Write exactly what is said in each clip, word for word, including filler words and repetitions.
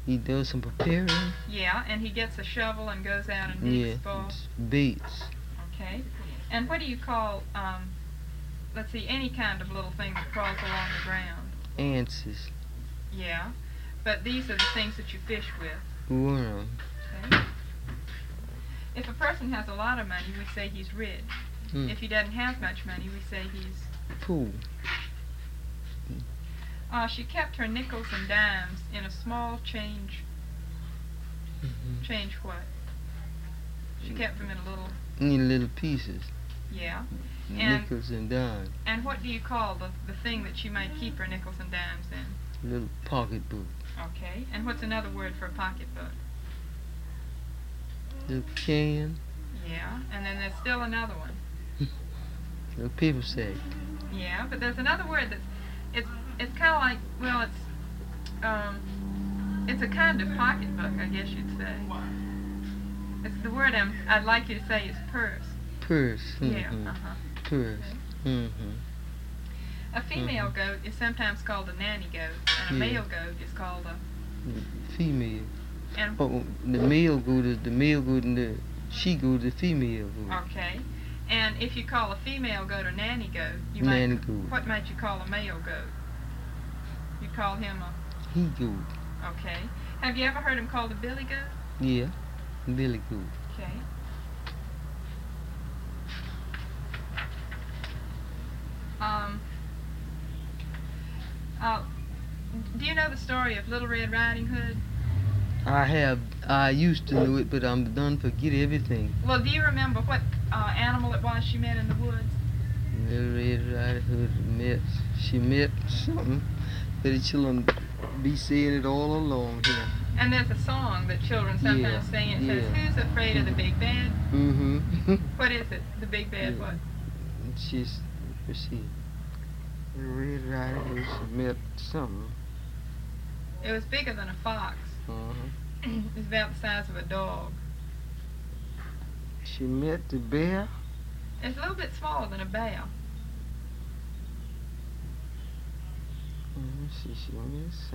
He does some preparing. Yeah, and he gets a shovel and goes out and digs Yeah, for. it's beets. Okay. And what do you call, um, let's see, any kind of little thing that crawls along the ground? Answers. Yeah, but these are the things that you fish with. Worm. Okay. If a person has a lot of money, we say he's rich. Mm. If he doesn't have much money, we say he's Poor. Uh, she kept her nickels and dimes in a small change. Mm-hmm. Change what? She kept them in a little. In little pieces. Yeah. And, Nickels and dimes. And what do you call the the thing that she might keep her nickels and dimes in? Little pocketbook. Okay. And what's another word for a pocketbook? Little can. Yeah. And then there's still another one. Little paper sack. Yeah, but there's another word that's it's it's kind of like well it's um it's a kind of pocketbook, I guess you'd say. It's the word I'm, I'd like you to say is purse. Purse. Mm-hmm. Yeah. Uh-huh. Purse. Okay. Mm-hmm. A female Mm-hmm. goat is sometimes called a nanny goat, and a Yeah. male goat is called a. Female. And Oh, the male goat is the male goat and the she goat is the female goat. okay, and if you call a female goat a nanny goat, you Nanny might. goat. What might you call a male goat? You call him a. He goat. Okay. Have you ever heard him called a billy goat? Yeah. Billy goat. Okay. Um. Uh, do you know the story of Little Red Riding Hood? I have. I used to know it, but I'm done forget everything. Well, do you remember what uh, animal it was she met in the woods? Little Red Riding Hood met. She met something. But the children be saying it all along here. And there's a song that children sometimes Yeah, sing. It yeah. says, "Who's afraid of the big bad?" Mm-hmm. What is it? The big bad Yeah. what? She's. Let's see. Little Red Riding Hood. She met something. It was bigger than a fox. Uh-huh. It was about the size of a dog. She met the bear. It's a little bit smaller than a bear. Let's see, she met something.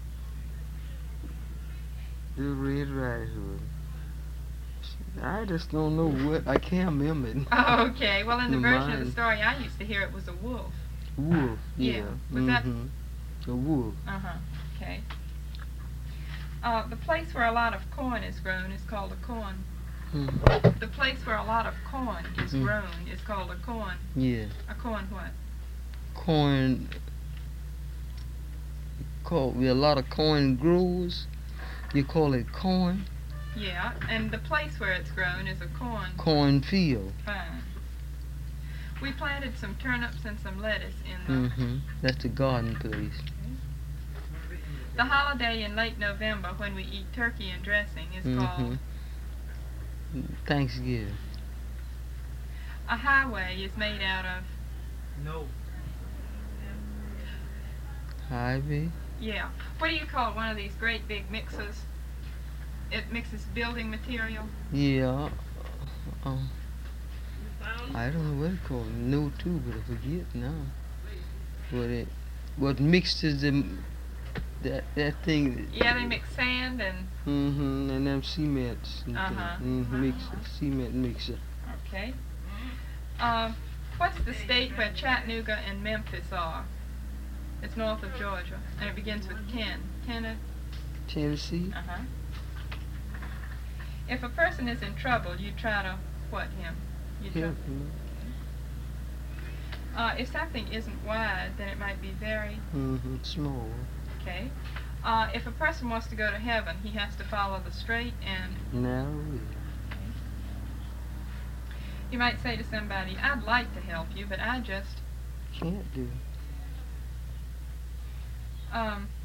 Little Red Riding Hood. She- I just don't know what. I can't remember it. Oh, okay. Well, in the The version of the mind. story I used to hear, it was a wolf. Wolf. Yeah. Yeah. Was that- Mhm. A wolf. Uh-huh. Okay. Uh, the place where a lot of corn is grown is called a corn. Mm. The place where a lot of corn is Mm. grown is called a corn. Yeah. A corn what? Corn. Call we a lot of corn growers. You call it corn. Yeah, and the place where it's grown is a corn. Cornfield. Fine. We planted some turnips and some lettuce in the Mm-hmm. That's the garden place. the holiday in late November when we eat turkey and dressing is Mm-hmm. called Thanksgiving. a highway is made out of No. Ivy. yeah. What do you call one of these great big mixers? It mixes building material. Yeah. Um. I don't know what it called. No, too, but I forget now. What it? What mixes the that that thing? Yeah, they mix sand and Mm-hmm. And them cements. And Uh-huh. Mm-hmm. Mixer. Cement mixer. okay. Uh, what's the state where Chattanooga and Memphis are? It's north of Georgia, and it begins with Ken. Ken. Tennessee. Uh huh. If a person is in trouble, you try to what him? You try. Help me. Uh, if something isn't wide, then it might be very Mm-hmm. Small. okay. Uh, if a person wants to go to heaven, he has to follow the straight and Narrow way. you might say to somebody, "I'd like to help you, but I just Can't do. um."